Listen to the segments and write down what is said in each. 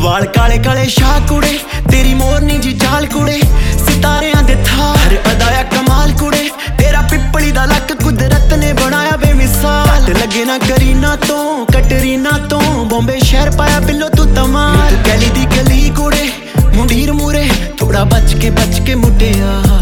वाल काले काले शाह कुड़े, तेरी मोरनी जी चाल कुड़े, सितारियां दे थार अदाया कमाल कुड़े, तेरा पिपली दा लक कुदरत ने बनाया बेमिसाल। लगे ना करीना तो कटरीना तो, बॉम्बे शहर पाया बिल्लो तू तमाम। तू गली दी गली कुड़े, मुंडीर मुरे, थोड़ा बच के मुटे यार।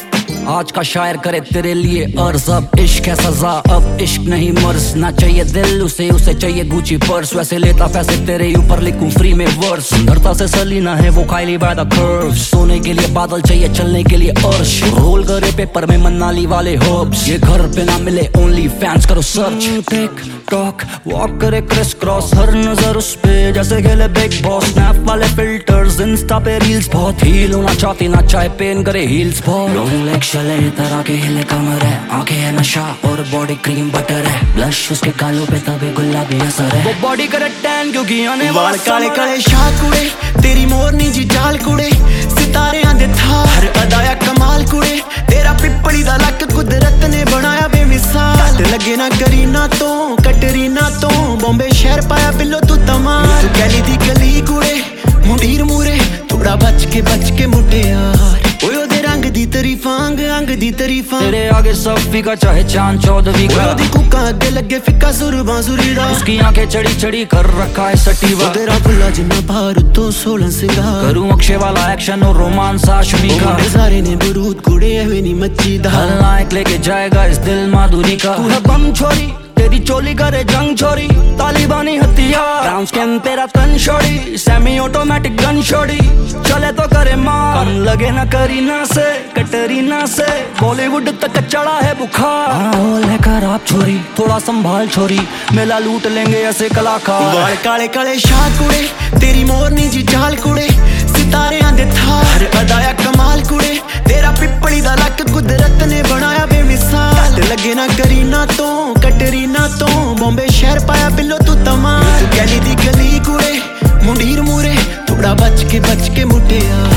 आज का शायर करे तेरे लिए अर्ज, अब इश्क है सजा, अब इश्क नहीं मर्ज। ना चाहिए दिल उसे, उसे चाहिए गुची पर्स, वैसे लेता पैसे तेरे ऊपर लिखूं फ्री में वर्स। सुंदरता से सलीना है वो काइली बाय द कर्व, सोने के लिए बादल चाहिए चलने के लिए अर्श। रोल करे पेपर में मनाली वाले हर्ब्स, ये घर पे ना मिले ओनली फैंस करो सर्च। टिक टॉक वॉक करे क्रिस क्रॉस, हर नजर उस पे जैसे खेले बिग बॉस। स्नैप वाले फिल्टर्स, इंस्टा पे रील्स, बहुत हील होना चाहती ना चाहे पेन करे हील्स बहुत। चले तरह के हिले कमर है, आंखें है नशा और बॉडी क्रीम बटर है, ब्लश उसके गालों पे तभी गुलाबी असर है, वो बॉडी करे टैन क्योंकि आने वाल काले काले शाह कुड़े, तेरी मोरनी जी चाल कुड़े, सितारियां दे थार अदाया कमाल कुड़े, तेरा पिपली दा लक कुदरत ने बनाया बेमिसाल। लगे ना करीना तो कटरीना तो, बॉम्बे शहर पाया बिल्लो तू तमाम। तू गली दी गली कुड़े, मुंडीर मुरे, थोड़ा बच के मुटे यार। ओए रंग दी तरीफां अंग दी तरीफां, तेरे आगे सब फीका चाहे चांद चौदहवीं का। ओए दी कुका अगे लगे फिक्का सुर बांसुरीड़ा, उसकी आंखें चढ़ी चढ़ी कर रखा है सटीवा। तेरा फुल्ला जिन्ना भार तो 16 सिंगार, करूं अक्षय वाला एक्शन और रोमांस आशमी का। सारे ने बरूद कुड़े है नी मच्छी दा, खलनायक लेके जाएगा इस दिल माधुरी का। तू है बम छोरी, तेरी चोली करे जंग छोरी, तालिबानी हथियार, ब्राउन स्किन तेरा तन छोड़ी, सेमी ऑटोमेटिक गन छोड़ी, चले तो करे मार। कम लगे ना करीना से कटरीना से, बॉलीवुड तक चढ़ा है बुखार। माहौल है खराब छोरी, थोड़ा संभाल छोरी, मेला लूट लेंगे ऐसे कलाकार। वाल काले काले शाह कुड़े, तेरी मोरनी जी चाल कुड़े, सितारियां दे थार अदाया कमाल कुड़े, तेरा पिपली दा लक कुदरत ने बनाया बेमिसाल। लगे ना करीना तो कटरीना तो, बॉम्बे शहर पाया बिल्लो तू तमाम। तू गली दी गली कुड़े, मुंडीर मुरे, थोड़ा बच के मुटे यार।